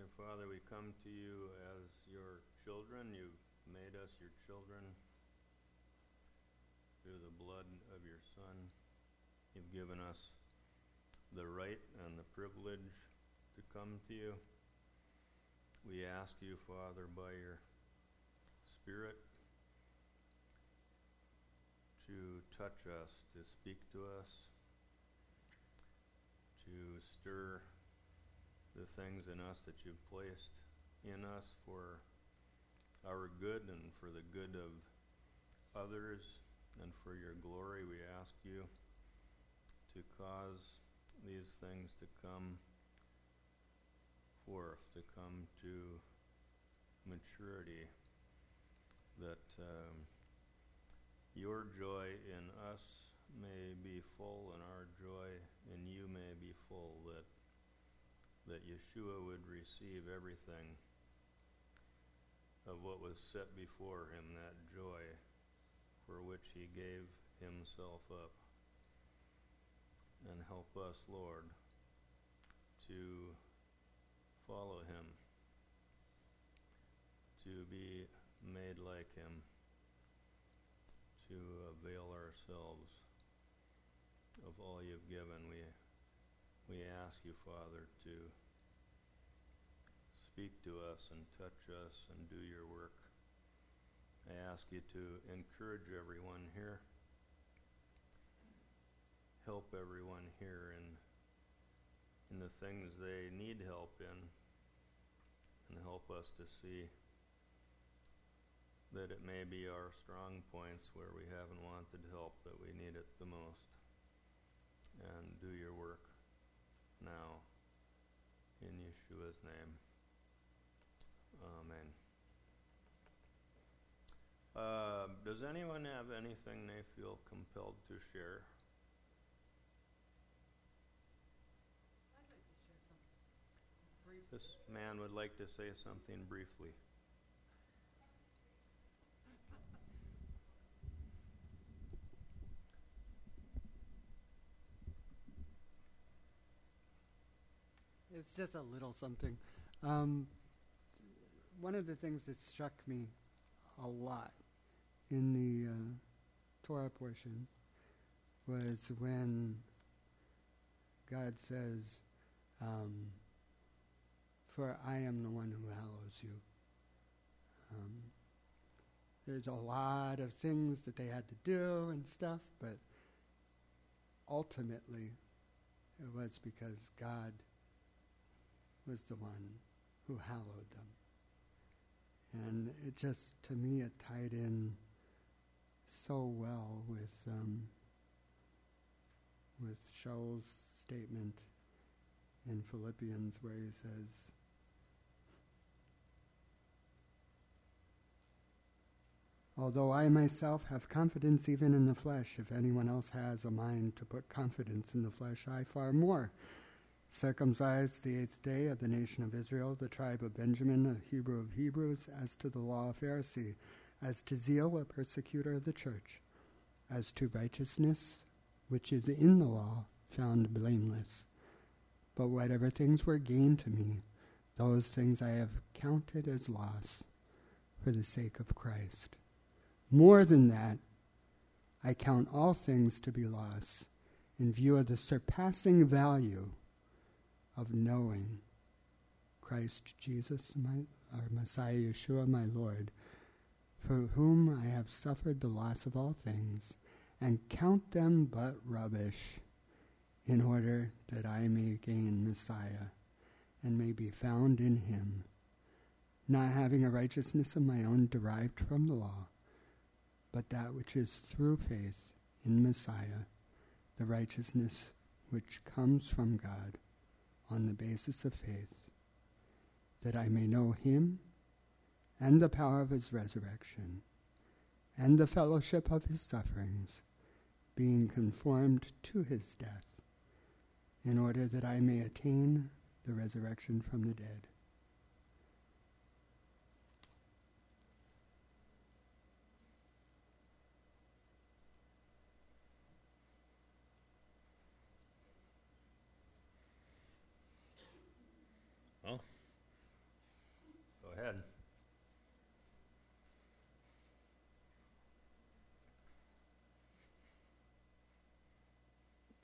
Dear Father, we come to you as your children. You've made us your children through the blood of your Son. You've given us the right and the privilege to come to you. We ask you, Father, by your Spirit, to touch us, to speak to us, to stir the things in us that you've placed in us for our good and for the good of others and for your glory. We ask you to cause these things to come forth, to come to maturity, that your joy in us may be full and our joy in you may be full, that Yeshua would receive everything of what was set before him, that joy for which he gave himself up. And help us, Lord, to follow him, to be made like him, to avail ourselves of all you've given. We ask you, Father, to speak to us and touch us and do your work. I ask you to encourage everyone here, help everyone here in the things they need help in, and help us to see that it may be our strong points where we haven't wanted help, that we need it the most. And do your work now, in Yeshua's name. Amen. Does anyone have anything they feel compelled to share? I'd like to share something briefly. This man would like to say something briefly. It's just a little something. One of the things that struck me a lot in the Torah portion was when God says, for I am the one who hallows you. There's a lot of things that they had to do and stuff, but ultimately it was because God was the one who hallowed them. And it just, to me, it tied in so well with Shaul's statement in Philippians where he says, although I myself have confidence even in the flesh, if anyone else has a mind to put confidence in the flesh, I far more. Circumcised the 8th day of the nation of Israel, the tribe of Benjamin, a Hebrew of Hebrews, as to the law, a Pharisee, as to zeal, a persecutor of the church, as to righteousness, which is in the law, found blameless. But whatever things were gain to me, those things I have counted as loss for the sake of Christ. More than that, I count all things to be loss in view of the surpassing value of knowing Christ Jesus, our Messiah Yeshua, my Lord, for whom I have suffered the loss of all things, and count them but rubbish, in order that I may gain Messiah, and may be found in him, not having a righteousness of my own derived from the law, but that which is through faith in Messiah, the righteousness which comes from God, on the basis of faith, that I may know him and the power of his resurrection and the fellowship of his sufferings, being conformed to his death, in order that I may attain the resurrection from the dead. Well,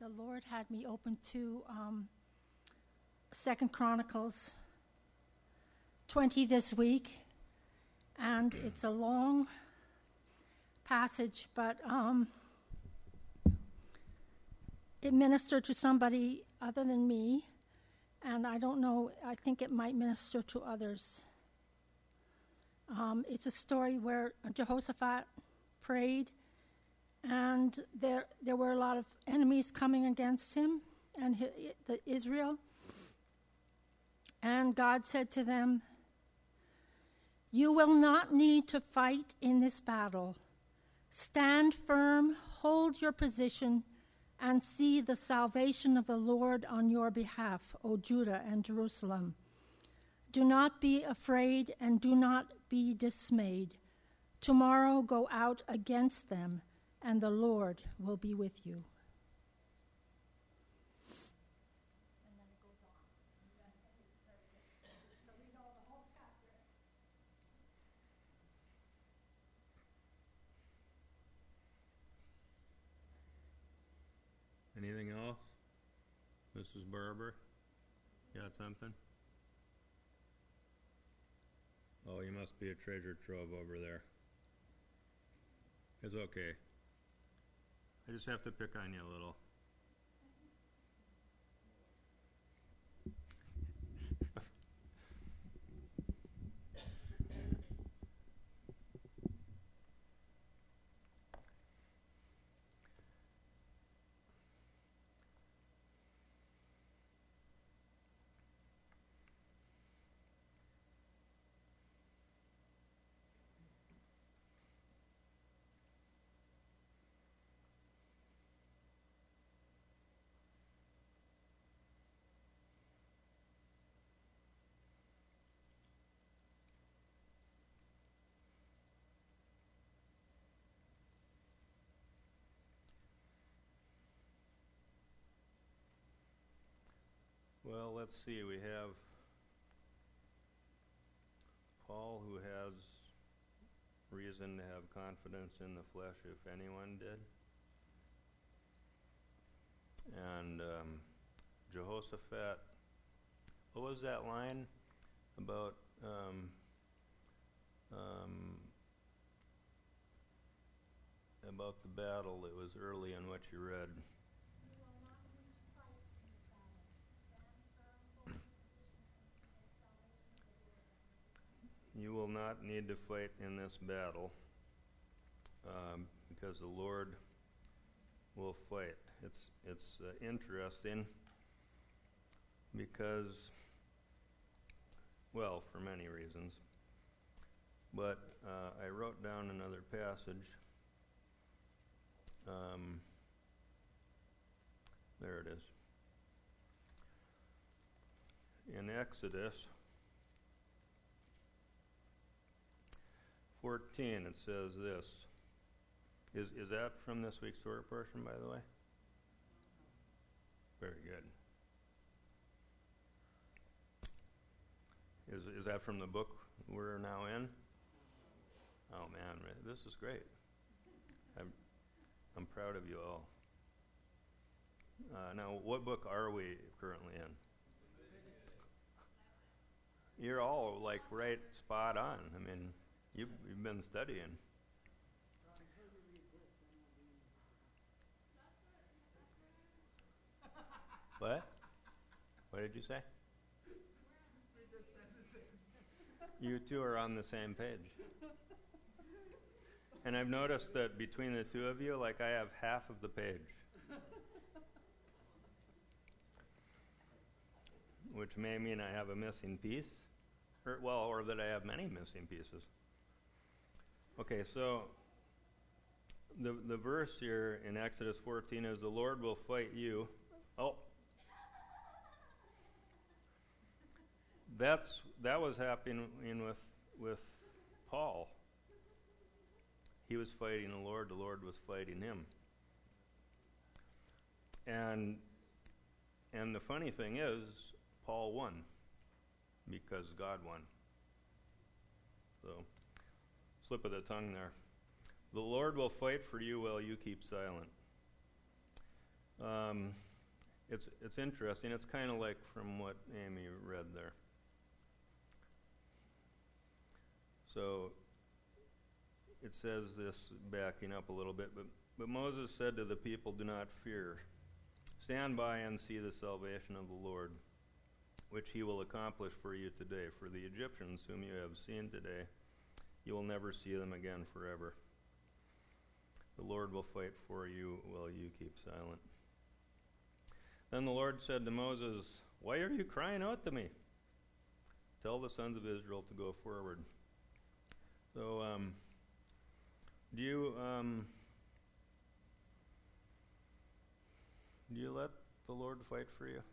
the Lord had me open to 2 Chronicles 20 this week, and it's a long passage, but it ministered to somebody other than me, and I don't know, I think it might minister to others. It's a story where Jehoshaphat prayed, and there were a lot of enemies coming against him and Israel. And God said to them, "You will not need to fight in this battle. Stand firm, hold your position, and see the salvation of the Lord on your behalf, O Judah and Jerusalem. Do not be afraid and do not be dismayed. Tomorrow go out against them, and the Lord will be with you." And then it goes on. So we know the whole chapter. Anything else? Mrs. Barber? Got something? Oh, you must be a treasure trove over there. It's okay. I just have to pick on you a little. Well, let's see. We have Paul, who has reason to have confidence in the flesh, if anyone did. And Jehoshaphat, what was that line about the battle that was early in what you read? You will not need to fight in this battle because the Lord will fight. It's interesting because, well, for many reasons. But I wrote down another passage. There it is. In Exodus 14, it says this. Is that from this week's story portion, by the way? Very good. Is that from the book we're now in? Oh man, this is great. I'm proud of you all. Now, what book are we currently in? You're all like right spot on. I mean, you've been studying. What? What did you say? You two are on the same page. And I've noticed that between the two of you, like I have half of the page. Which may mean I have a missing piece, or that I have many missing pieces. Okay, so the verse here in Exodus 14 is, the Lord will fight you. Oh, that was happening with Paul. He was fighting the Lord was fighting him. And the funny thing is, Paul won because God won. So, slip of the tongue there. The Lord will fight for you while you keep silent. It's interesting. It's kind of like from what Amy read there. So it says this, backing up a little bit, but Moses said to the people, "Do not fear. Stand by and see the salvation of the Lord, which he will accomplish for you today. For the Egyptians whom you have seen today, you will never see them again forever. The Lord will fight for you while you keep silent." Then the Lord said to Moses, "Why are you crying out to me? Tell the sons of Israel to go forward." So, do you let the Lord fight for you?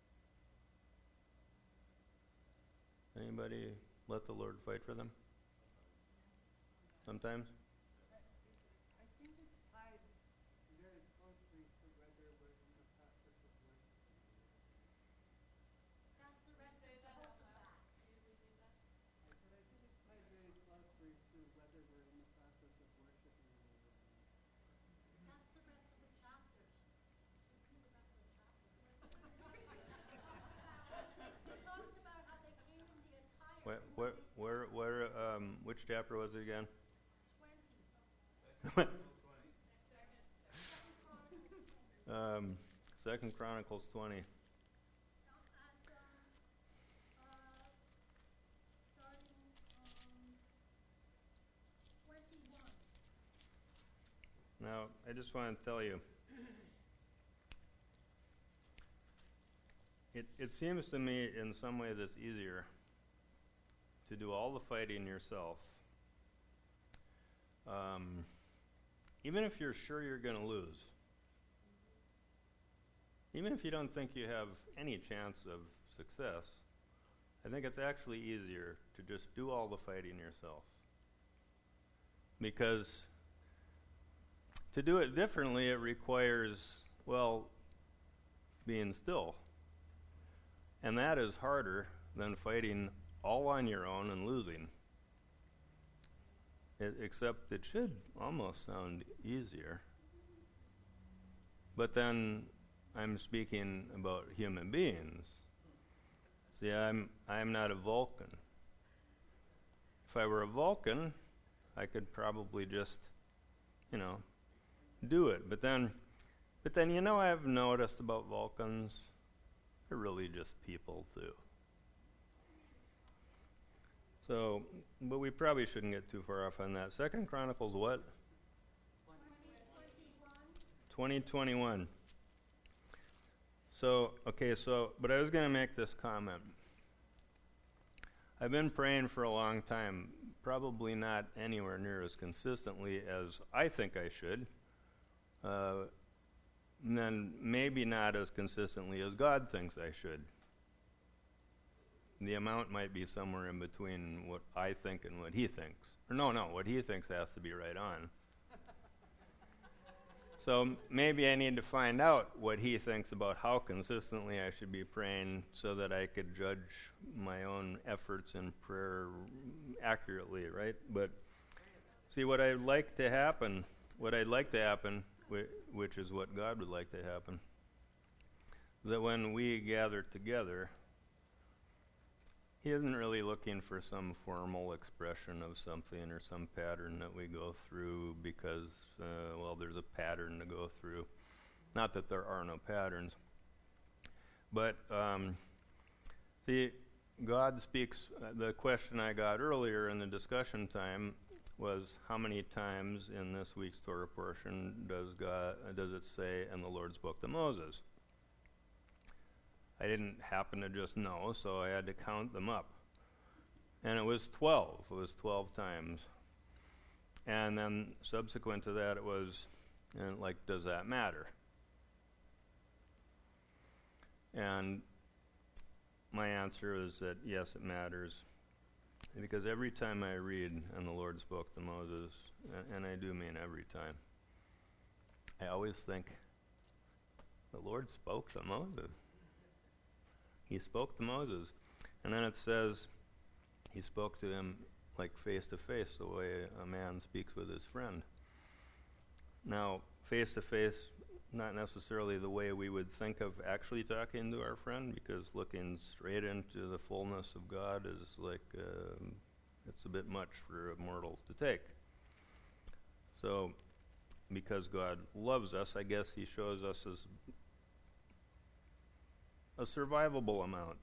Anybody let the Lord fight for them? Sometimes? I think it's tied very closely to whether we're in the process of worship. That's the rest of Jehoshaphat. I said I think it's tied very closely to whether we're in the process of worshiping the Lord. That's the rest of the chapters. Repeat the rest of the chapters. It talks about how they came in the attire. Which chapter was it again? 20. Second Chronicles 20. Starting 21. Now, I just want to tell you, it seems to me in some ways it's easier to do all the fighting yourself, even if you're sure you're going to lose. Even if you don't think you have any chance of success, I think it's actually easier to just do all the fighting yourself. Because to do it differently, it requires, well, being still. And that is harder than fighting all on your own and losing. Except it should almost sound easier. But then I'm speaking about human beings. See, I'm not a Vulcan. If I were a Vulcan, I could probably just, do it. But then, I've noticed about Vulcans, they're really just people too. So, but we probably shouldn't get too far off on that. Second Chronicles what? 20:21. But I was going to make this comment. I've been praying for a long time, probably not anywhere near as consistently as I think I should, and then maybe not as consistently as God thinks I should. The amount might be somewhere in between what I think and what he thinks. Or no, what he thinks has to be right on. So maybe I need to find out what he thinks about how consistently I should be praying so that I could judge my own efforts in prayer accurately, right? But see, what I'd like to happen, which is what God would like to happen, is that when we gather together, he isn't really looking for some formal expression of something or some pattern that we go through because, there's a pattern to go through. Not that there are no patterns. But, see, God speaks, the question I got earlier in the discussion time was how many times in this week's Torah portion does it say, "And the Lord spoke to Moses"? I didn't happen to just know, so I had to count them up. And it was 12. It was 12 times. And then subsequent to that, it was, does that matter? And my answer is that yes, it matters. Because every time I read, "And the Lord spoke to Moses," and I do mean every time, I always think, the Lord spoke to Moses. He spoke to Moses. And then it says he spoke to him like face to face, the way a man speaks with his friend. Now, face to face not necessarily the way we would think of actually talking to our friend, because looking straight into the fullness of God is like, it's a bit much for a mortal to take. So, because God loves us, I guess he shows us as a survivable amount.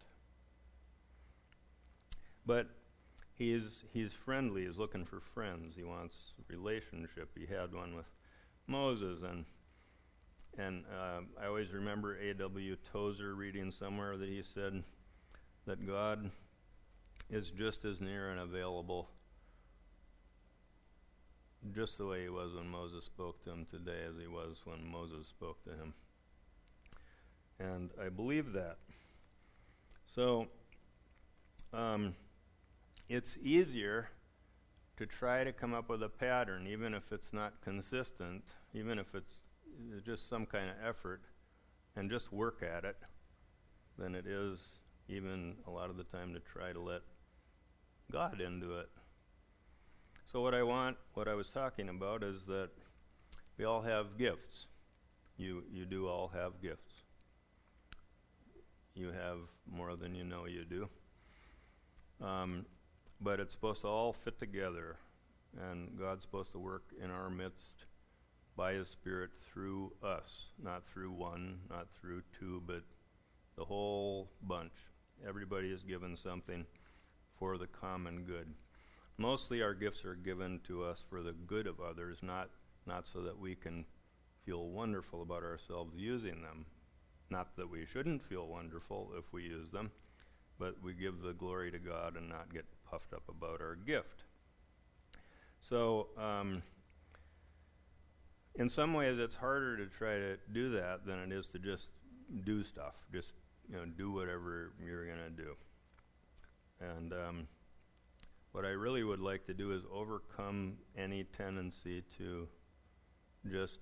But he's friendly, he's looking for friends, he wants relationship. He had one with Moses, and I always remember A.W. Tozer reading somewhere that he said that God is just as near and available, just the way he was when Moses spoke to him today as he was when Moses spoke to him. And I believe that. So, it's easier to try to come up with a pattern, even if it's not consistent, even if it's just some kind of effort, and just work at it, than it is even a lot of the time to try to let God into it. So what I was talking about is that we all have gifts. You do all have gifts. You have more than you know you do. But it's supposed to all fit together, and God's supposed to work in our midst by his Spirit through us, not through one, not through two, but the whole bunch. Everybody is given something for the common good. Mostly our gifts are given to us for the good of others, not so that we can feel wonderful about ourselves using them. Not that we shouldn't feel wonderful if we use them, but we give the glory to God and not get puffed up about our gift. So, in some ways it's harder to try to do that than it is to just do stuff. Just, do whatever you're going to do. And what I really would like to do is overcome any tendency to just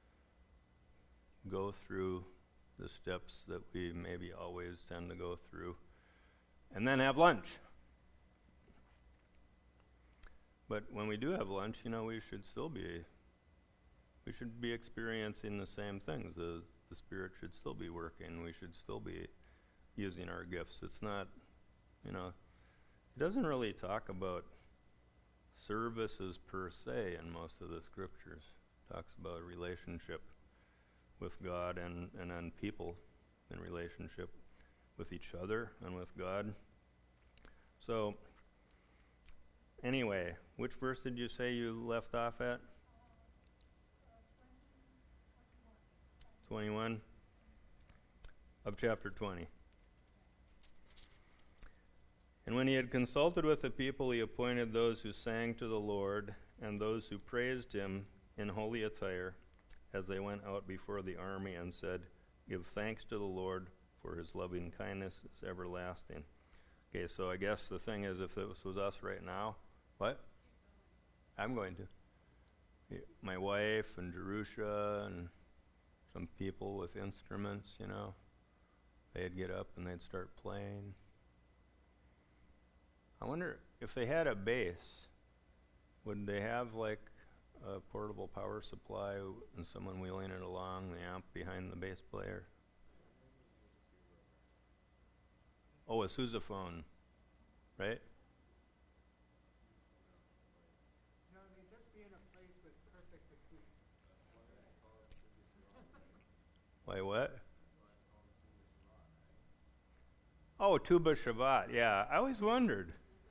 go through the steps that we maybe always tend to go through, and then have lunch. But when we do have lunch, we should be experiencing the same things. The Spirit should still be working. We should still be using our gifts. It's not, it doesn't really talk about services per se in most of the scriptures. It talks about a relationship with God and then people in relationship with each other and with God. So, anyway, which verse did you say you left off at? 21 of chapter 20. And when he had consulted with the people, he appointed those who sang to the Lord and those who praised him in holy attire as they went out before the army and said, "Give thanks to the Lord, for his loving kindness is everlasting." Okay, so I guess the thing is, if this was us right now, what? I'm going to. My wife and Jerusha and some people with instruments, they'd get up and they'd start playing. I wonder if they had a bass, would they have like a portable power supply and someone wheeling it along, the amp behind the bass player? Oh, a sousaphone, right? Just be in a place with perfect acoustics. Why, what? Oh, tuba shavat, yeah. I always wondered.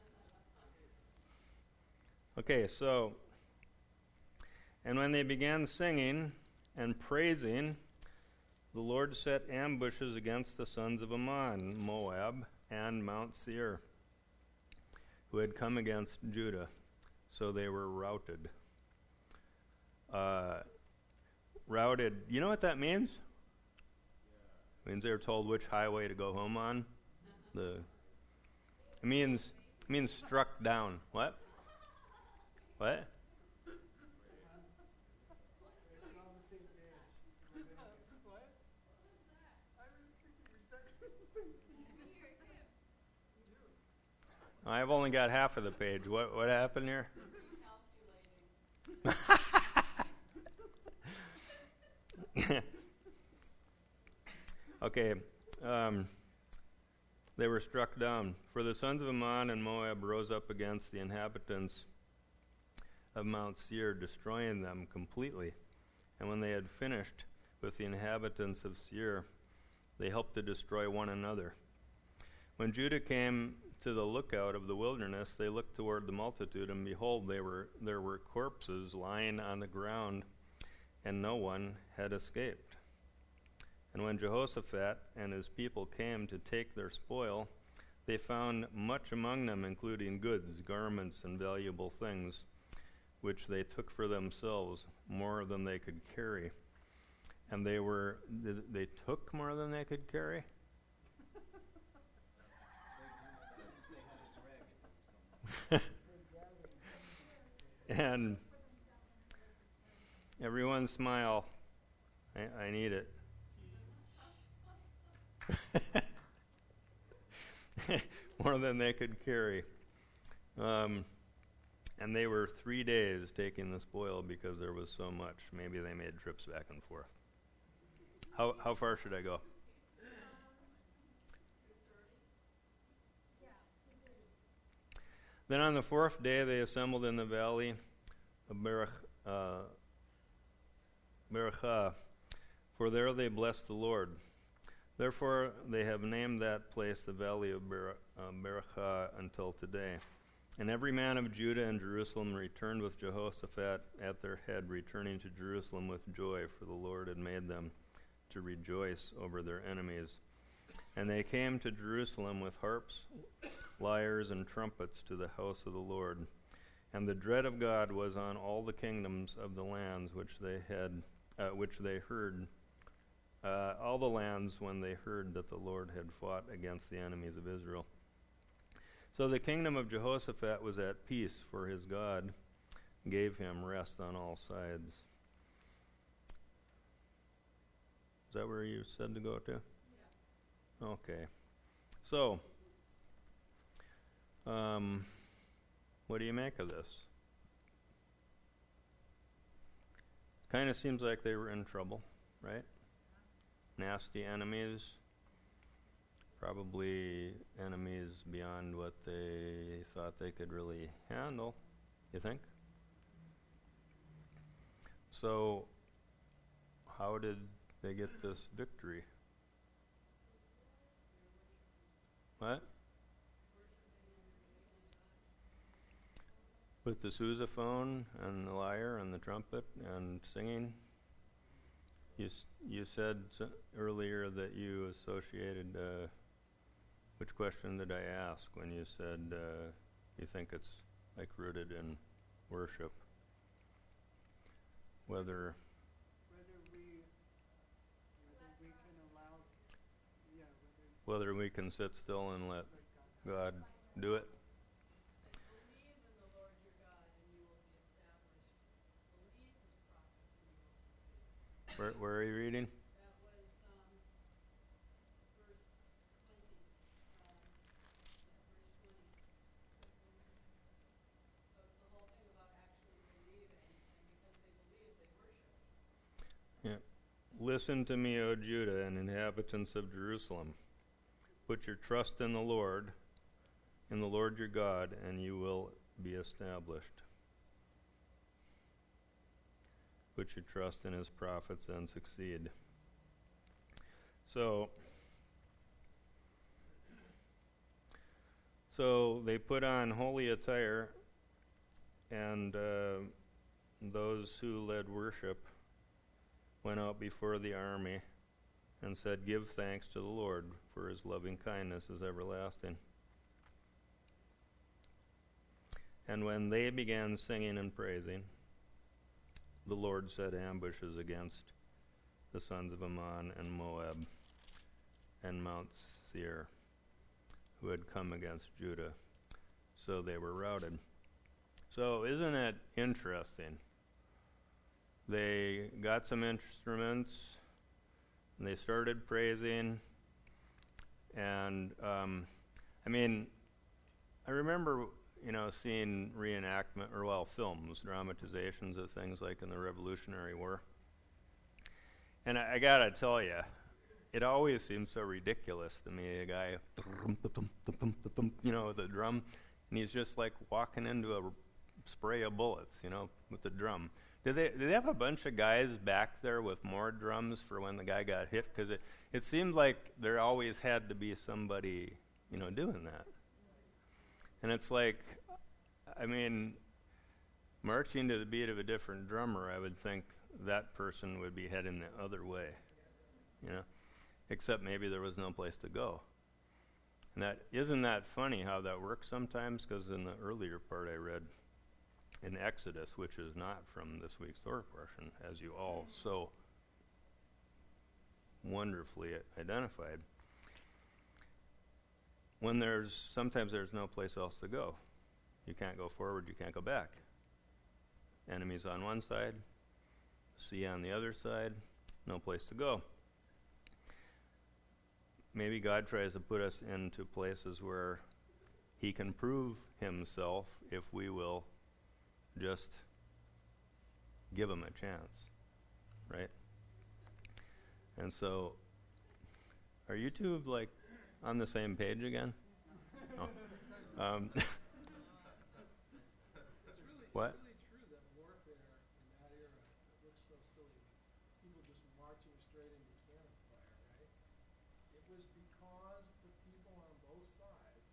Okay, so, and when they began singing and praising, the Lord set ambushes against the sons of Ammon, Moab, and Mount Seir, who had come against Judah. So they were routed. Routed, you know what that means? It means they were told which highway to go home on. It means struck down. What? What? I've only got half of the page. What happened here? Okay, they were struck down. For the sons of Ammon and Moab rose up against the inhabitants of Mount Seir, destroying them completely. And when they had finished with the inhabitants of Seir, they helped to destroy one another. When Judah came to the lookout of the wilderness, they looked toward the multitude, and behold, there were corpses lying on the ground, and no one had escaped. And when Jehoshaphat and his people came to take their spoil, they found much among them, including goods, garments, and valuable things, which they took for themselves, more than they could carry. And they took more than they could carry? And everyone smile. I need it. More than they could carry. And they were 3 days taking the spoil because there was so much. Maybe they made trips back and forth. How far should I go? Then on the 4th day they assembled in the valley of Berachah, for there they blessed the Lord. Therefore they have named that place the valley of Berachah until today. And every man of Judah and Jerusalem returned with Jehoshaphat at their head, returning to Jerusalem with joy, for the Lord had made them to rejoice over their enemies. And they came to Jerusalem with harps, lyres, and trumpets to the house of the Lord. And the dread of God was on all the kingdoms of the lands which they heard, all the lands when they heard that the Lord had fought against the enemies of Israel. So the kingdom of Jehoshaphat was at peace, for his God gave him rest on all sides. Is that where you said to go to? Yeah. Okay. So, what do you make of this? Kind of seems like they were in trouble, right? Nasty enemies. Probably enemies beyond what they thought they could really handle, you think? So, how did they get this victory? What? With the sousaphone and the lyre and the trumpet and singing? You said earlier that you associated, which question did I ask when you said you think it's like rooted in worship? Whether we can sit still and let God do it? Believe in the Lord your God and you will be established. Believe his prophets and you will succeed. Where are you reading? That was verse 20. Verse 20. So it's the whole thing about actually believing, and because they believe, they worship. Yeah. Listen to me, O Judah and inhabitants of Jerusalem. Put your trust in the Lord your God, and you will be established. Put your trust in his prophets and succeed. So they put on holy attire, and those who led worship went out before the army and said, "Give thanks to the Lord, for his loving kindness is everlasting." And when they began singing and praising, the Lord set ambushes against the sons of Ammon and Moab and Mount Seir, who had come against Judah. So they were routed. So isn't it interesting? They got some instruments, and they started praising, and I remember seeing reenactment, films, dramatizations of things like in the Revolutionary War. And I gotta tell you, it always seems so ridiculous to me, a guy, with a drum, and he's just like walking into a spray of bullets, with the drum. Do they have a bunch of guys back there with more drums for when the guy got hit? Because it seemed like there always had to be somebody, doing that. And it's like, marching to the beat of a different drummer, I would think that person would be heading the other way, except maybe there was no place to go. And isn't that funny how that works sometimes? Because in the earlier part I read in Exodus, which is not from this week's Torah portion, as you all so wonderfully identified, sometimes there's no place else to go. You can't go forward, you can't go back. Enemies on one side, sea on the other side, no place to go. Maybe God tries to put us into places where he can prove himself if we will just give him a chance, right? And so, are you two on the same page again? No. What? It's really true that warfare in that era, it looks so silly. People just marching straight into cannon fire, right? It was because the people on both sides,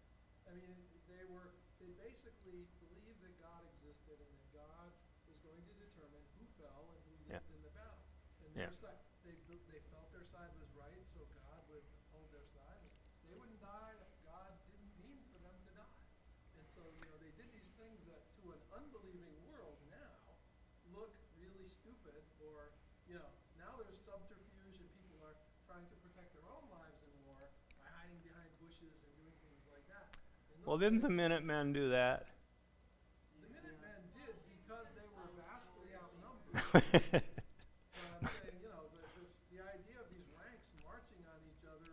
they basically believed that God existed and that God was going to determine who fell and who lived in the battle. And their side, they felt their side was right, so God would hold their side. They wouldn't die if God didn't mean for them to die. And so, they did these things that to an unbelieving world now look really stupid, or, now there's subterfuge and people are trying to protect their own lives in war by hiding behind bushes and doing things like that. Well, didn't the Minutemen do that? The Minutemen did because they were vastly outnumbered. But I'm saying, the idea of these ranks marching on each other,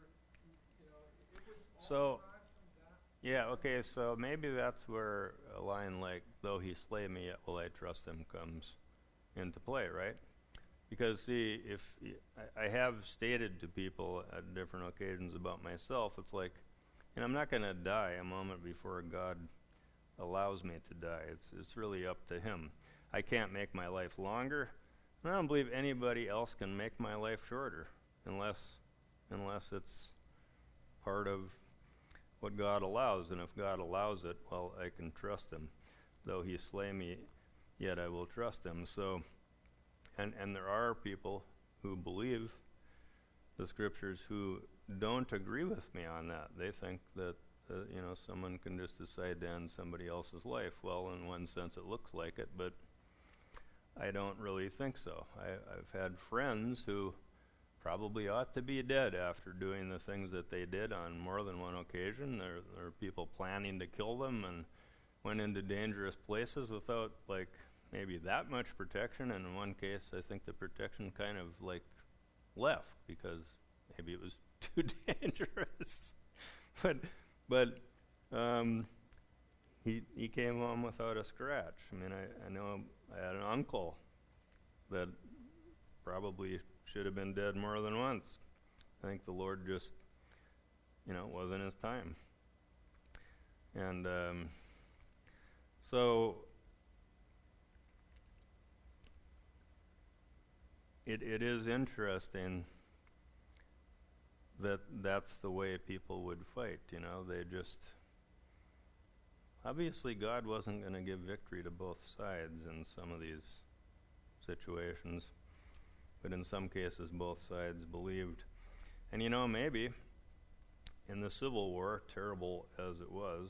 it was all derived from that. Yeah, okay, so maybe that's where a line like, though he slay me, yet will I trust him, comes into play, right? Because, see, if I have stated to people at different occasions about myself, it's like, I'm not going to die a moment before God allows me to die. It's really up to him. I can't make my life longer, and I don't believe anybody else can make my life shorter unless it's part of what God allows. And if God allows it, well, I can trust him. Though he slay me, yet I will trust him. So, and there are people who believe the scriptures who don't agree with me on that. They think that someone can just decide to end somebody else's life. Well, in one sense it looks like it, but I don't really think so. I've had friends who probably ought to be dead after doing the things that they did on more than one occasion. There are people planning to kill them and went into dangerous places without maybe that much protection. And in one case, I think the protection kind of left because maybe it was too dangerous. but he came home without a scratch. I know I had an uncle that probably should have been dead more than once. I think the Lord just, wasn't his time. And so it is interesting that's the way people would fight. They just, obviously God wasn't going to give victory to both sides in some of these situations, but in some cases both sides believed. And maybe in the Civil War, terrible as it was,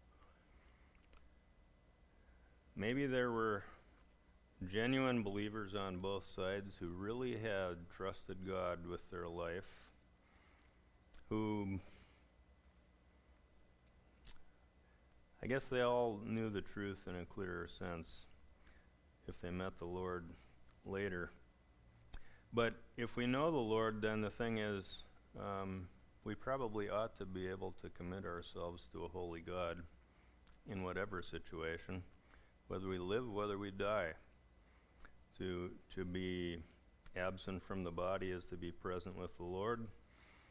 maybe there were genuine believers on both sides who really had trusted God with their life, who, I guess they all knew the truth in a clearer sense if they met the Lord later. But if we know the Lord, then the thing is, we probably ought to be able to commit ourselves to a holy God in whatever situation, whether we live, whether we die. To be absent from the body is to be present with the Lord.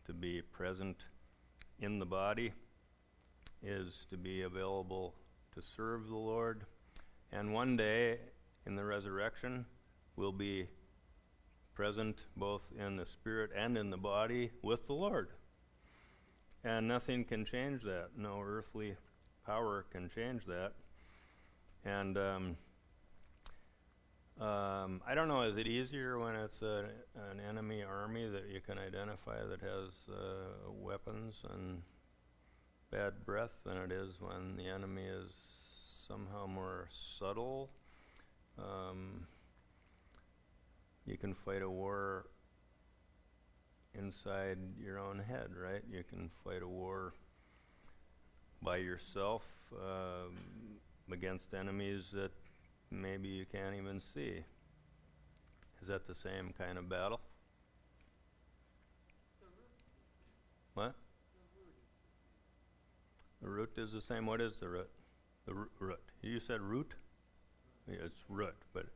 to be present in the body is to be available to serve the Lord. And one day in the resurrection, we'll be present both in the spirit and in the body with the Lord. And nothing can change that. No earthly power can change that. And I don't know, is it easier when it's an enemy army that you can identify that has weapons and bad breath than it is when the enemy is somehow more subtle? You can fight a war inside your own head, right? You can fight a war by yourself against enemies that maybe you can't even see. Is that the same kind of battle? What? The root is the same. What is the root? The root. You said root? Yeah, it's root. But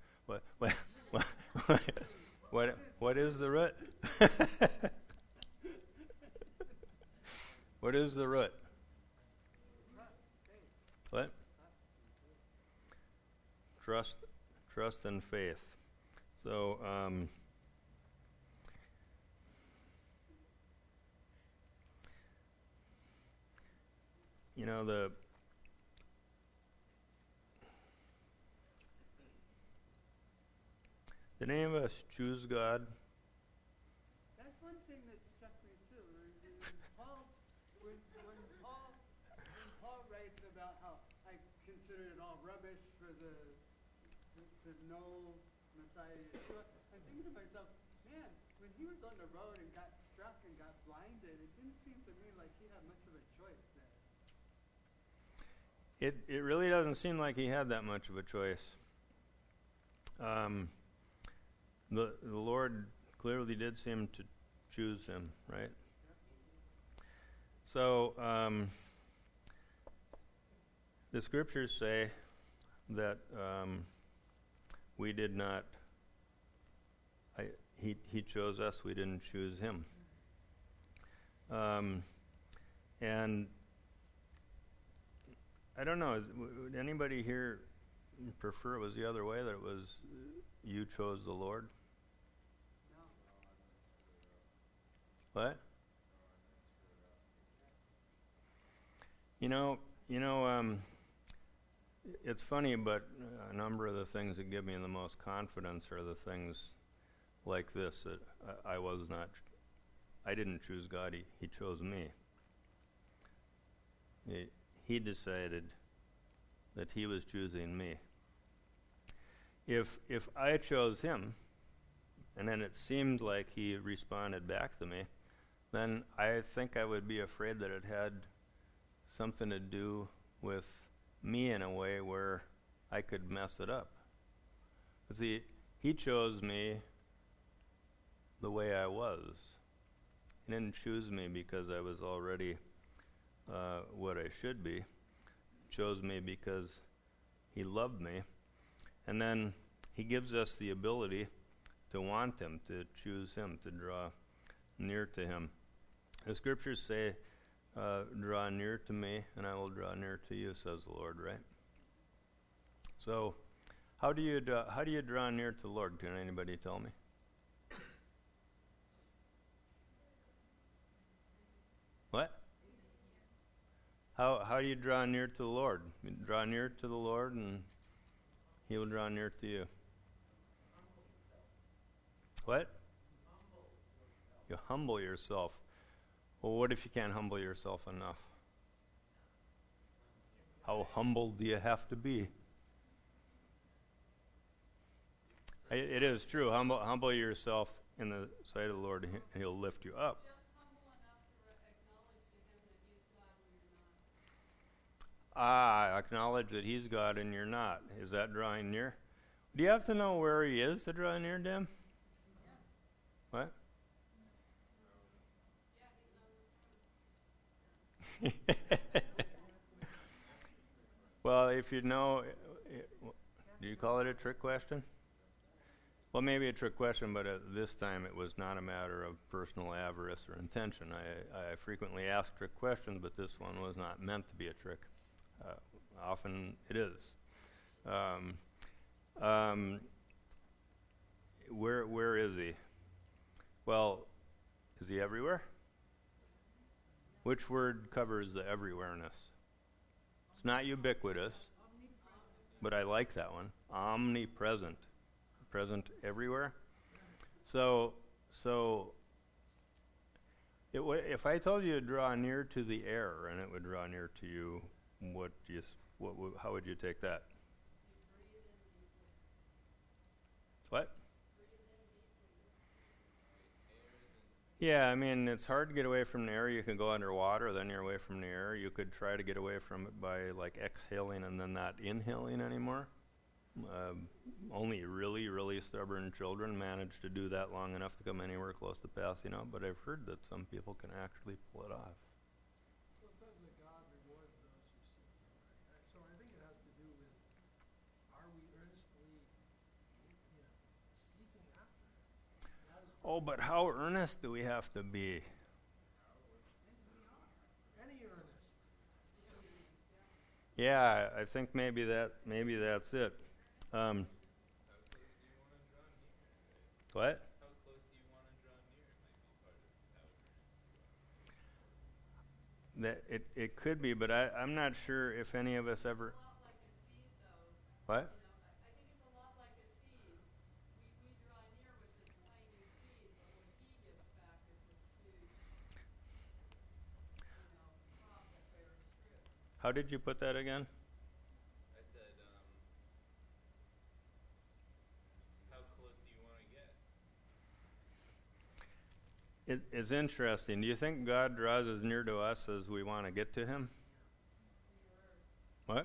what is the root? What is the root? What? Trust and faith. So, you know, did any of us choose God? That's one thing that struck me too. When Paul writes about how I consider it all rubbish for to know Messiah Yeshua, I'm thinking to myself, man, when he was on the road and got struck and got blinded, it didn't seem to me like he had much of a choice there. It really doesn't seem like he had that much of a choice. The Lord clearly did seem to choose him, right? So the scriptures say that we did not. He chose us. We didn't choose him. And I don't know. Would anybody here prefer it was the other way, that it was you chose the Lord? What? You know, it's funny, but a number of the things that give me the most confidence are the things like this, that I didn't choose God, he chose me. He decided that he was choosing me. If I chose him, and then it seemed like he responded back to me, then I think I would be afraid that it had something to do with me in a way where I could mess it up. See, he chose me the way I was. He didn't choose me because I was already what I should be. He chose me because he loved me. And then he gives us the ability to want him, to choose him, to draw near to him. The scriptures say, draw near to me, and I will draw near to you, says the Lord, right? So, how do you draw near to the Lord? Can anybody tell me? What? How do you draw near to the Lord? You draw near to the Lord, and he will draw near to you. What? You humble yourself. Well, what if you can't humble yourself enough? How humble do you have to be? It is true. Humble yourself in the sight of the Lord, and he'll lift you up. Just humble enough to acknowledge to him that he's God when you're not. Acknowledge that he's God and you're not. Is that drawing near? Do you have to know where he is to draw near to him? Yeah. What? Yeah, he's on the throne. Well, if you know, do you call it a trick question? Well, maybe a trick question, but at this time it was not a matter of personal avarice or intention. I frequently ask trick questions, but this one was not meant to be a trick. Often it is. Where is he? Well, is he everywhere? Which word covers the everywhereness? It's not ubiquitous, but I like that one. Omnipresent. Present everywhere. So if I told you to draw near to the air and it would draw near to you, how would you take that? What? Yeah, I mean, it's hard to get away from the air. You can go underwater, then you're away from the air. You could try to get away from it by like exhaling and then not inhaling anymore. Only really, really stubborn children manage to do that long enough to come anywhere close to passing out, but I've heard that some people can actually pull it off. So it says that God rewards those who seek Him, right? So I think it has to do with, are we earnestly, seeking after Him? That is Oh, but how earnest do we have to be? any earnest. Yeah, I think maybe that's it. What? How close do you want to draw near? It might be part of how earnest you are. That it could be, but I'm not sure if any of us ever. What? I think it's a lot like a seed. We draw near with this tiny seed, but what He gives back is this huge, crop that bears fruit. How did you put that again? I said, how close do you want to get? It's interesting. Do you think God draws as near to us as we want to get to Him? What?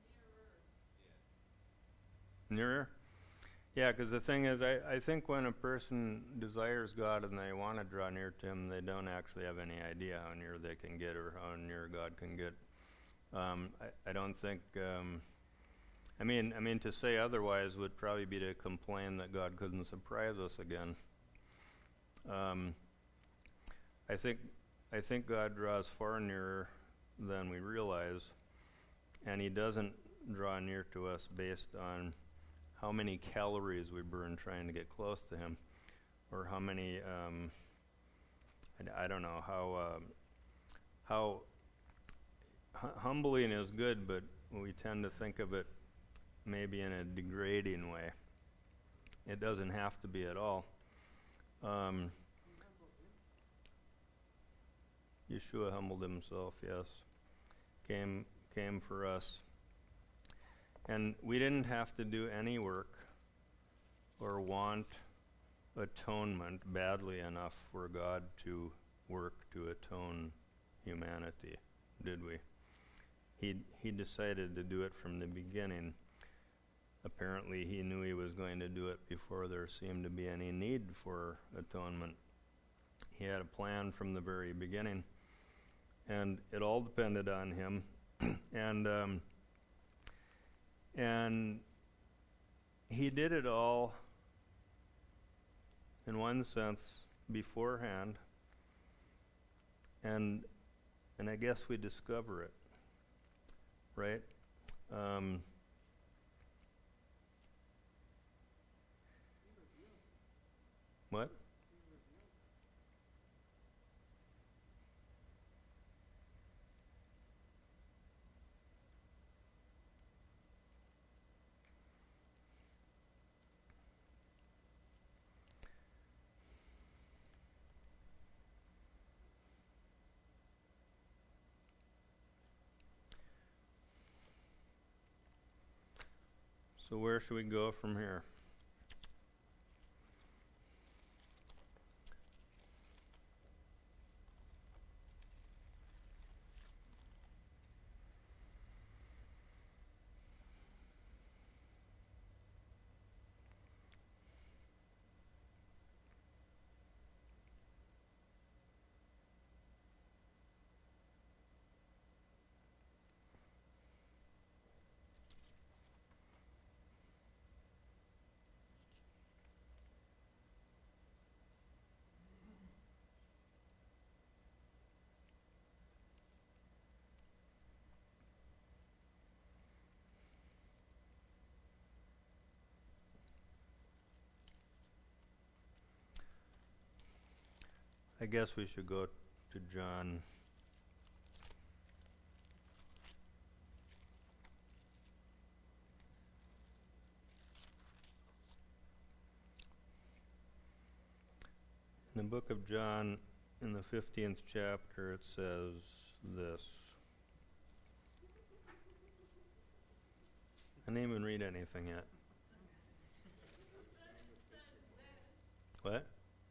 Nearer? Yeah, because the thing is, I think when a person desires God and they want to draw near to Him, they don't actually have any idea how near they can get or how near God can get. I don't think. I mean, to say otherwise would probably be to complain that God couldn't surprise us again. I think God draws far nearer than we realize, and He doesn't draw near to us based on how many calories we burn trying to get close to Him, or how many. I don't know how humbling is good, but we tend to think of it maybe in a degrading way. It doesn't have to be at all. Yeshua humbled Himself, yes. Came for us. And we didn't have to do any work or want atonement badly enough for God to work to atone humanity, did we? He decided to do it from the beginning. Apparently He knew He was going to do it before there seemed to be any need for atonement. He had a plan from the very beginning, and it all depended on Him. And He did it all, in one sense, beforehand, and I guess we discover it, right? What? So where should we go from here? I guess we should go to John. In the book of John, in the 15th chapter, it says this. I didn't even read anything yet. What?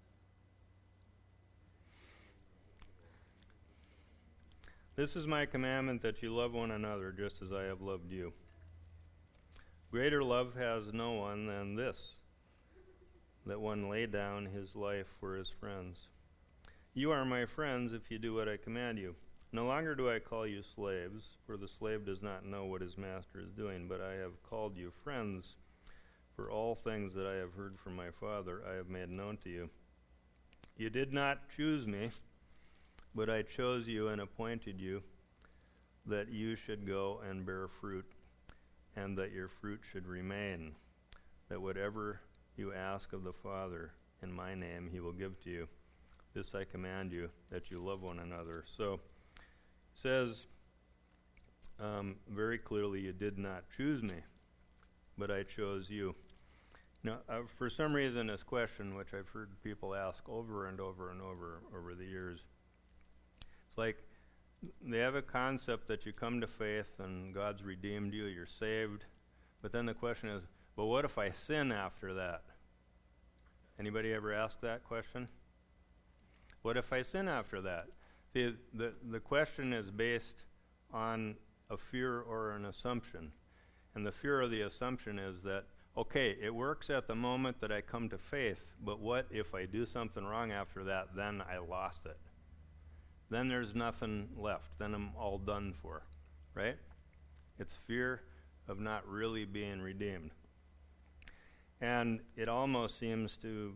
This is my commandment, that you love one another just as I have loved you. Greater love has no one than this, that one lay down his life for his friends. You are my friends if you do what I command you. No longer do I call you slaves, for the slave does not know what his master is doing, but I have called you friends, for all things that I have heard from my Father I have made known to you. You did not choose me, but I chose you and appointed you, that you should go and bear fruit, and that your fruit should remain, that whatever you ask of the Father in my name he will give to you. This I command you, that you love one another. So it says very clearly, you did not choose me, but I chose you. Now, for some reason, this question, which I've heard people ask over and over and over the years, it's like they have a concept that you come to faith and God's redeemed you, you're saved, but then the question is, well, what if I sin after that? Anybody ever ask that question? What if I sin after that? See, the question is based on a fear or an assumption. And the fear or the assumption is that, okay, it works at the moment that I come to faith, but what if I do something wrong after that? Then I lost it. Then there's nothing left. Then I'm all done for, right? It's fear of not really being redeemed. And it almost seems to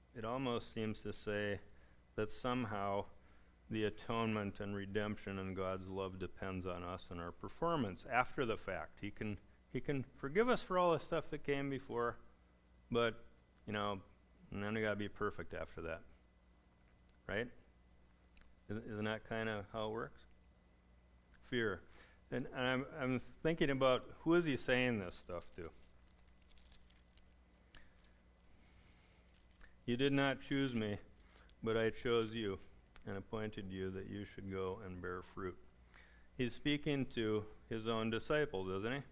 say that somehow the atonement and redemption and God's love depends on us and our performance after the fact. He can forgive us for all the stuff that came before, but, and then we got to be perfect after that. Right? Isn't that kind of how it works? Fear. And I'm thinking about, who is he saying this stuff to? You did not choose me, but I chose you and appointed you that you should go and bear fruit. He's speaking to his own disciples, isn't he?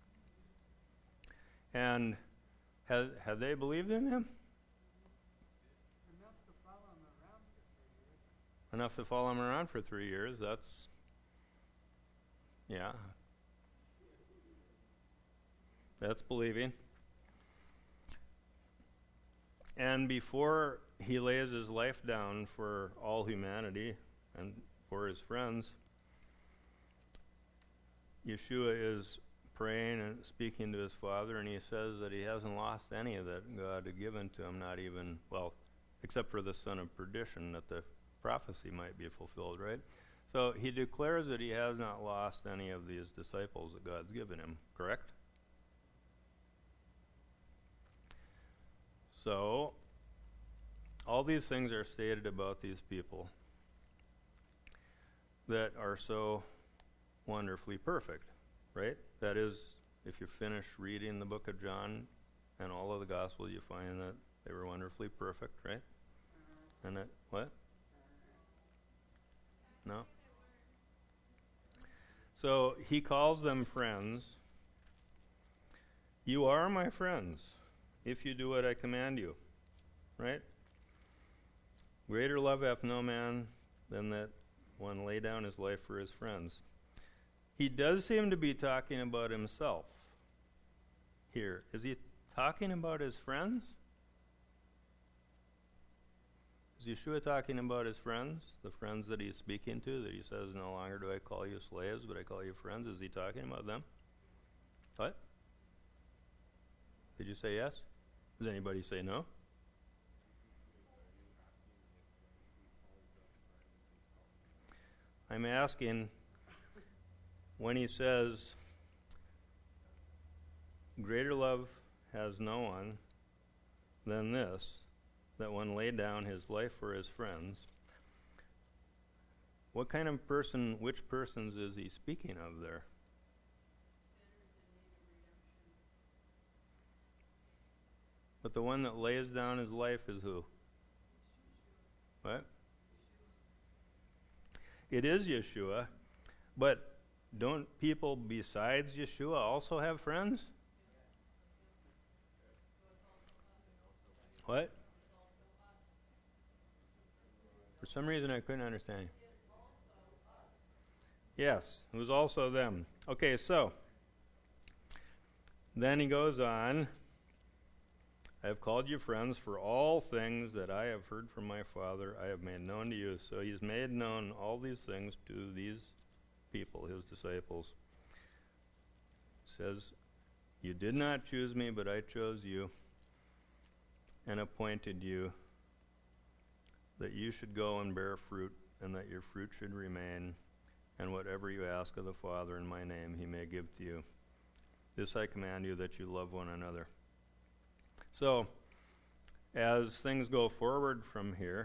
And have they believed in him? Enough to follow him around for 3 years. Enough to follow him around for 3 years. That's believing. And before he lays his life down for all humanity and for his friends, Yeshua is praying and speaking to his Father, and he says that he hasn't lost any of that God had given to him, not even, except for the son of perdition, that the prophecy might be fulfilled, right? So he declares that he has not lost any of these disciples that God's given him, correct? So, all these things are stated about these people that are so wonderfully perfect, right? That is, if you finish reading the book of John and all of the Gospels, you find that they were wonderfully perfect, right? And that, what? No? So, he calls them friends. You are my friends, if you do what I command you, right? Greater love hath no man than that one lay down his life for his friends. He does seem to be talking about himself here. Is he talking about his friends? Is Yeshua talking about his friends, the friends that he's speaking to, that he says, no longer do I call you slaves, but I call you friends? Is he talking about them? What? Did you say yes? Does anybody say no? I'm asking, when he says, greater love has no one than this, that one laid down his life for his friends, what kind of person, which persons is he speaking of there? Sinners in need of redemption. But the one that lays down his life is who? What? It is Yeshua, but don't people besides Yeshua also have friends? What? For some reason I couldn't understand. Yes, it was also them. Okay, so then he goes on. I have called you friends, for all things that I have heard from my Father I have made known to you. So he's made known all these things to these people, his disciples. Says, you did not choose me, but I chose you and appointed you that you should go and bear fruit, and that your fruit should remain, and whatever you ask of the Father in my name he may give to you. This I command you, that you love one another. So, as things go forward from here,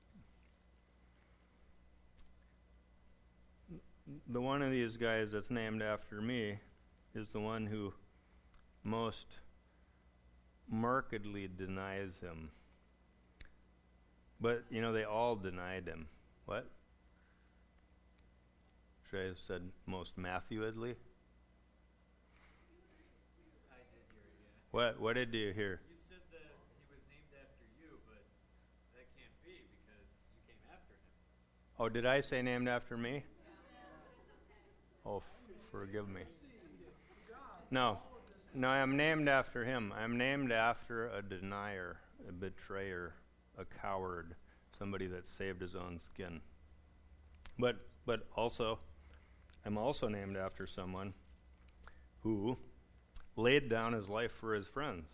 the one of these guys that's named after me is the one who most markedly denies him. But, they all denied him. What? Should I have said most Matthewedly? I did hear it, yeah. What did you hear? You said that he was named after you, but that can't be because you came after him. Oh, did I say named after me? Oh, forgive me. No, I'm named after him. I'm named after a denier, a betrayer, a coward, somebody that saved his own skin. But also, I'm also named after someone who laid down his life for his friends.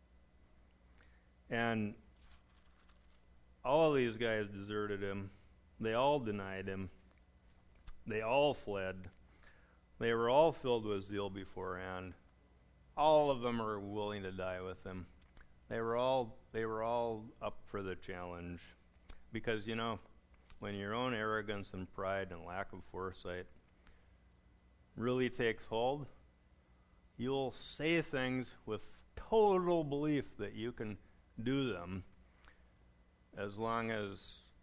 And all of these guys deserted him. They all denied him. They all fled. They were all filled with zeal beforehand. All of them are willing to die with him. They were all up for the challenge. Because, when your own arrogance and pride and lack of foresight really takes hold, you'll say things with total belief that you can do them, as long as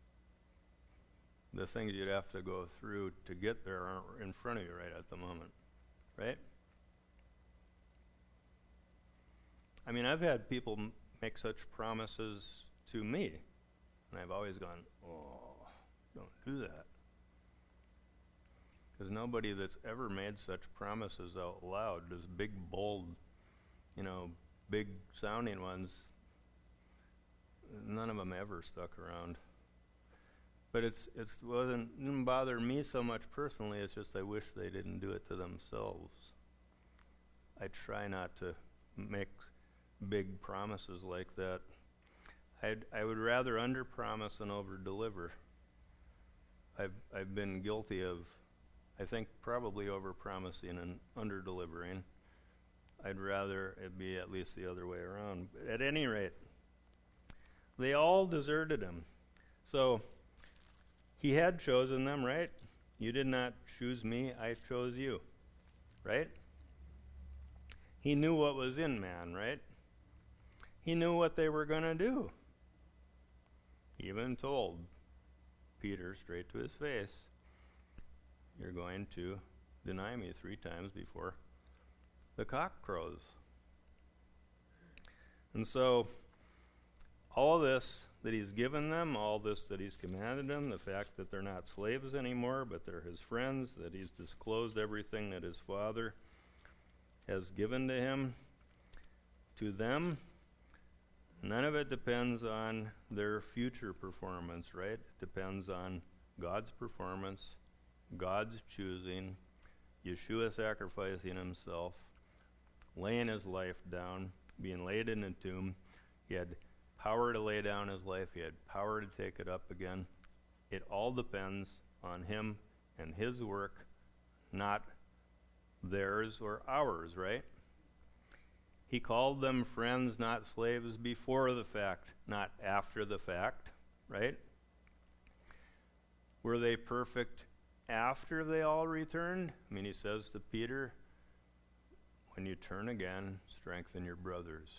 the things you'd have to go through to get there aren't in front of you right at the moment. Right? I mean, I've had people make such promises to me, and I've always gone, oh, don't do that. Because nobody that's ever made such promises out loud, those big, bold, big sounding ones, none of them ever stuck around. But it didn't bother me so much personally. It's just I wish they didn't do it to themselves. I try not to make big promises like that. I would rather underpromise than overdeliver. I've been guilty of, I think, probably overpromising and underdelivering. I'd rather it be at least the other way around. But at any rate, they all deserted him. So he had chosen them, right? You did not choose me, I chose you. Right? He knew what was in man, right? He knew what they were going to do. He even told Peter straight to his face, you're going to deny me 3 times before the cock crows. And so, all this that he's given them, all this that he's commanded them, the fact that they're not slaves anymore, but they're his friends, that he's disclosed everything that his Father has given to him, to them, none of it depends on their future performance, right? It depends on God's performance, God's choosing, Yeshua sacrificing himself, laying his life down, being laid in a tomb. He had power to lay down his life. He had power to take it up again. It all depends on him and his work, not theirs or ours, right? He called them friends, not slaves, before the fact, not after the fact, right? Were they perfect after they all returned? I mean, he says to Peter, when you turn again, strengthen your brothers.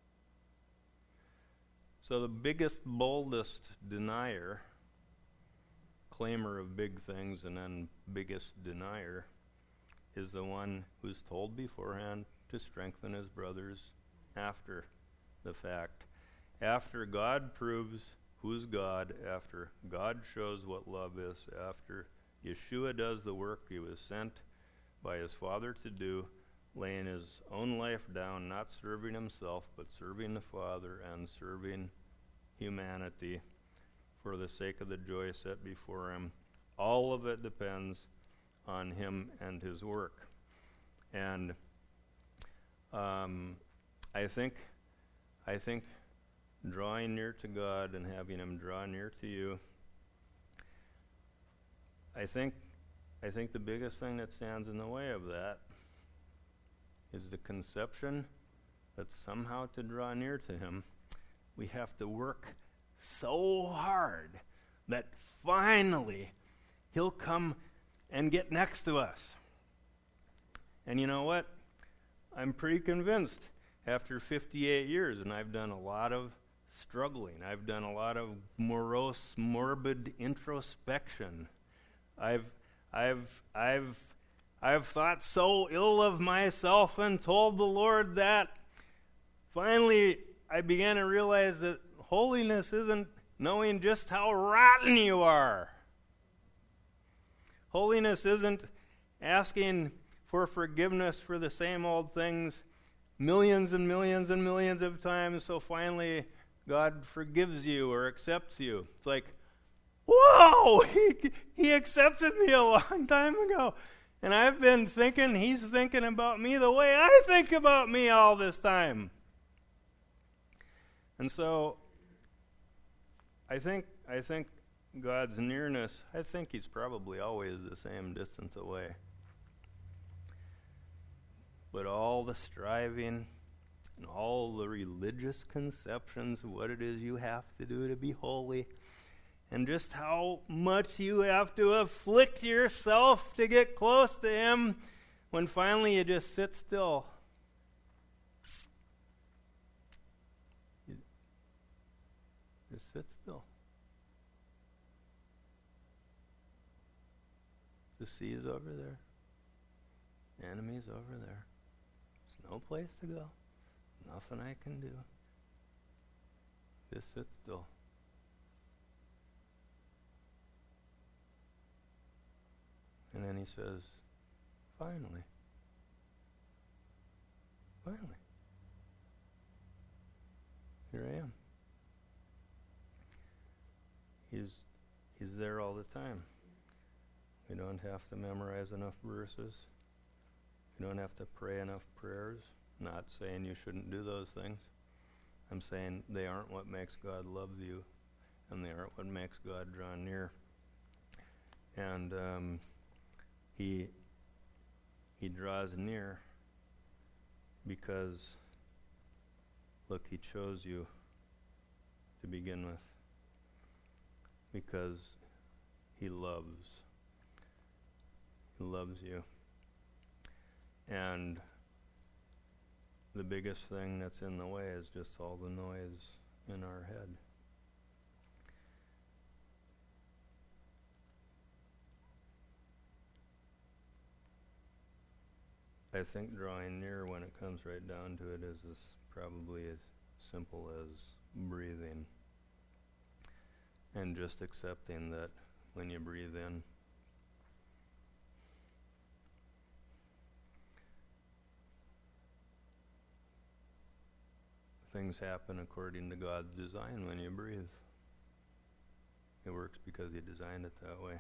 So the biggest, boldest denier, claimer of big things and then biggest denier, is the one who's told beforehand to strengthen his brothers after the fact. After God proves who's God, after God shows what love is, after Yeshua does the work he was sent by his Father to do, laying his own life down, not serving himself, but serving the Father and serving humanity for the sake of the joy set before him. All of it depends on him and his work. And I think drawing near to God and having him draw near to you, I think the biggest thing that stands in the way of that is the conception that somehow to draw near to him, we have to work so hard that finally he'll come and get next to us. And you know what? I'm pretty convinced after 58 years, and I've done a lot of struggling. I've done a lot of morose, morbid introspection. I've thought so ill of myself and told the Lord that finally I began to realize that holiness isn't knowing just how rotten you are. Holiness isn't asking for forgiveness for the same old things millions and millions and millions of times so finally God forgives you or accepts you. It's like, whoa! He accepted me a long time ago. And I've been thinking he's thinking about me the way I think about me all this time. And so I think God's nearness, I think he's probably always the same distance away. But all the striving and all the religious conceptions of what it is you have to do to be holy, and just how much you have to afflict yourself to get close to him, when finally you just sit still. You just sit still. The sea is over there. The enemy's over there. There's no place to go. Nothing I can do. Just sit still. And then he says, finally. Here I am. He's there all the time. We don't have to memorize enough verses. We don't have to pray enough prayers. Not saying you shouldn't do those things. I'm saying they aren't what makes God love you, and they aren't what makes God draw near. And he draws near because, look, he chose you to begin with. Because he loves. He loves you. And the biggest thing that's in the way is just all the noise in our head. I think drawing near, when it comes right down to it, is probably as simple as breathing. And just accepting that when you breathe in, things happen according to God's design when you breathe. It works because he designed it that way.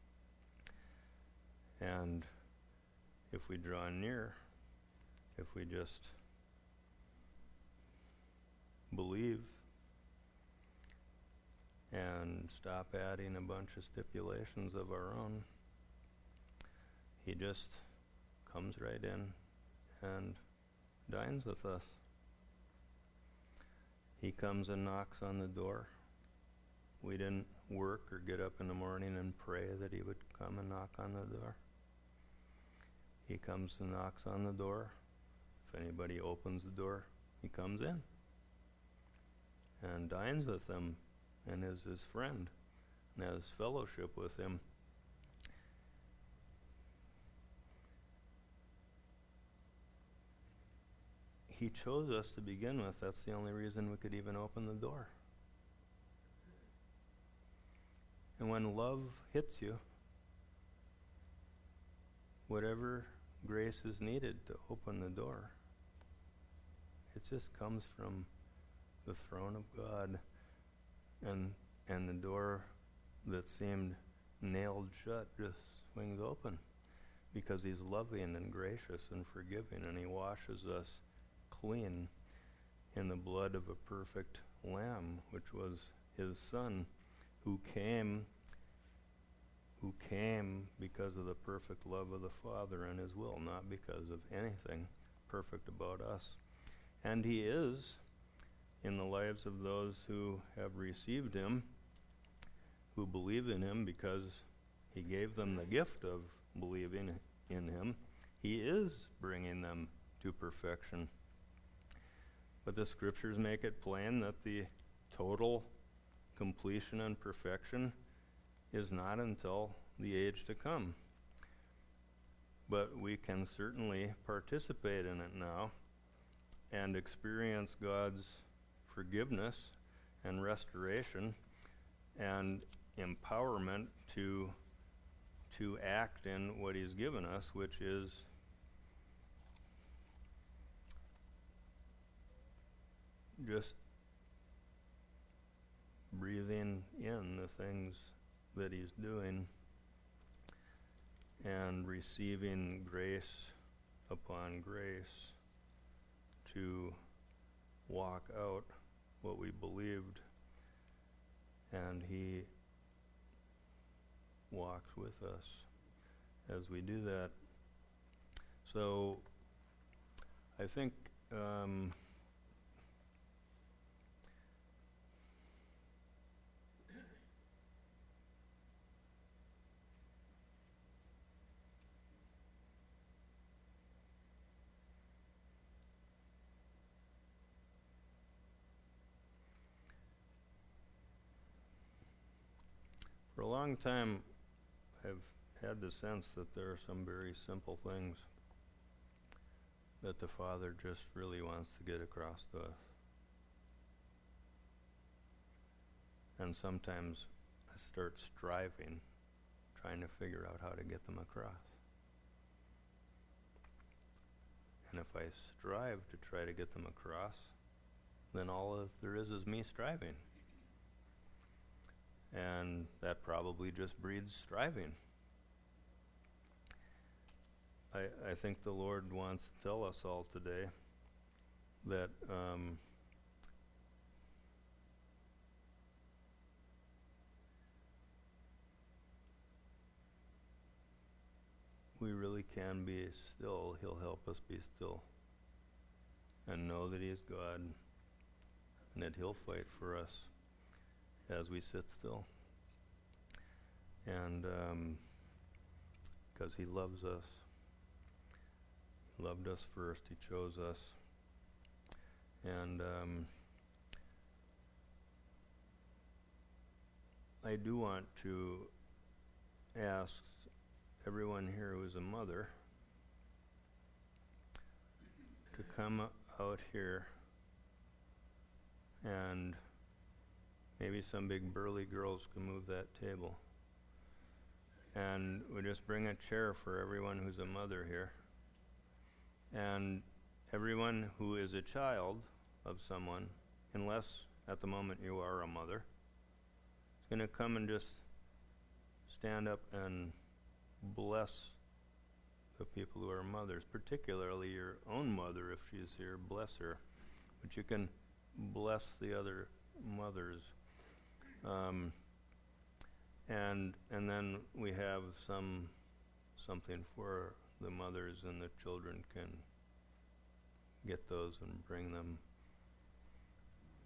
And if we draw near, if we just believe and stop adding a bunch of stipulations of our own, he just comes right in and dines with us. He comes and knocks on the door we didn't work or get up in the morning and pray that he would come and knock on the door. He comes and knocks on the door. If anybody opens the door, he comes in and dines with them and is his friend and has fellowship with him. He chose us to begin with. That's the only reason we could even open the door. And when love hits you, whatever grace is needed to open the door, it just comes from the throne of God. And the door that seemed nailed shut just swings open because he's loving and gracious and forgiving, and he washes us clean in the blood of a perfect lamb, which was his son, who came because of the perfect love of the Father and his will, not because of anything perfect about us. And he is in the lives of those who have received him, who believe in him because he gave them the gift of believing in him. He is bringing them to perfection. But the scriptures make it plain that the total completion and perfection is not until the age to come. But we can certainly participate in it now and experience God's forgiveness and restoration and empowerment to act in what he's given us, which is just breathing in the things that he's doing and receiving grace upon grace to walk out what we believed, and he walks with us as we do that. So I think for a long time I've had the sense that there are some very simple things that the Father just really wants to get across to us. And sometimes I start striving, trying to figure out how to get them across. And if I strive to try to get them across, then all there is me striving. And that probably just breeds striving. I think the Lord wants to tell us all today that we really can be still. He'll help us be still and know that he is God and that he'll fight for us as we sit still. And because he loves us. He loved us first. He chose us. And I do want to ask everyone here who is a mother to come out here, and maybe some big burly girls can move that table. And we just bring a chair for everyone who's a mother here. And everyone who is a child of someone, unless at the moment you are a mother, is going to come and just stand up and bless the people who are mothers, particularly your own mother if she's here, bless her. But you can bless the other mothers. And then we have something for the mothers, and the children can get those and bring them